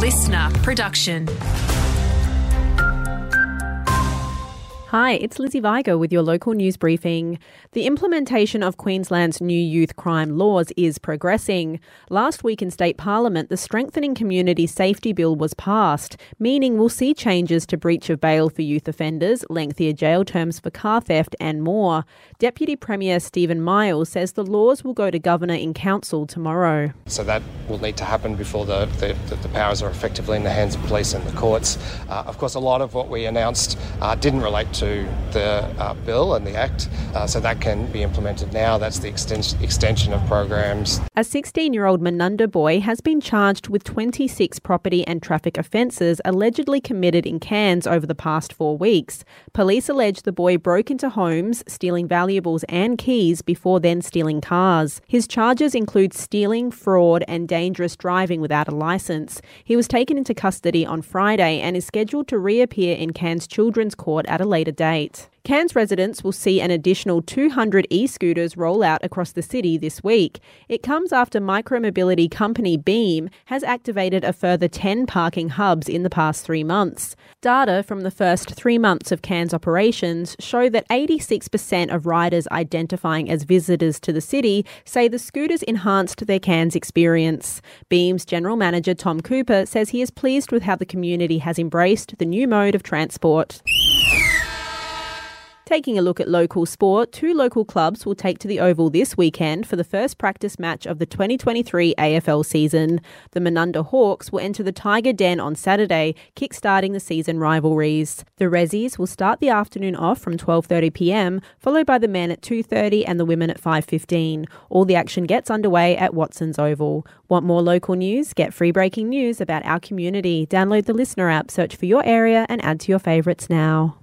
listener production. Hi, it's Lizzie Viger with your local news briefing. The implementation of Queensland's new youth crime laws is progressing. Last week in State Parliament, the Strengthening Community Safety Bill was passed, meaning we'll see changes to breach of bail for youth offenders, lengthier jail terms for car theft and more. Deputy Premier Stephen Miles says the laws will go to Governor in Council tomorrow. So that will need to happen before the powers are effectively in the hands of police and the courts. Of course, a lot of what we announced didn't relate to the bill and the Act, so that can be implemented now. That's the extension of programs. A 16-year-old Menunda boy has been charged with 26 property and traffic offences allegedly committed in Cairns over the past 4 weeks. Police allege the boy broke into homes, stealing valuables and keys before then stealing cars. His charges include stealing, fraud and dangerous driving without a licence. He was taken into custody on Friday and is scheduled to reappear in Cairns Children's Court at a later date. Cairns residents will see an additional 200 e-scooters roll out across the city this week. It comes after micromobility company Beam has activated a further 10 parking hubs in the past 3 months. Data from the first 3 months of Cairns operations show that 86% of riders identifying as visitors to the city say the scooters enhanced their Cairns experience. Beam's General Manager Tom Cooper says he is pleased with how the community has embraced the new mode of transport. Taking a look at local sport, 2 local clubs will take to the Oval this weekend for the first practice match of the 2023 AFL season. The Menunda Hawks will enter the Tiger Den on Saturday, kick-starting the season rivalries. The Rezzies will start the afternoon off from 12:30pm, followed by the men at 2:30 and the women at 5:15. All the action gets underway at Watson's Oval. Want more local news? Get free breaking news about our community. Download the Listener app, search for your area and add to your favourites now.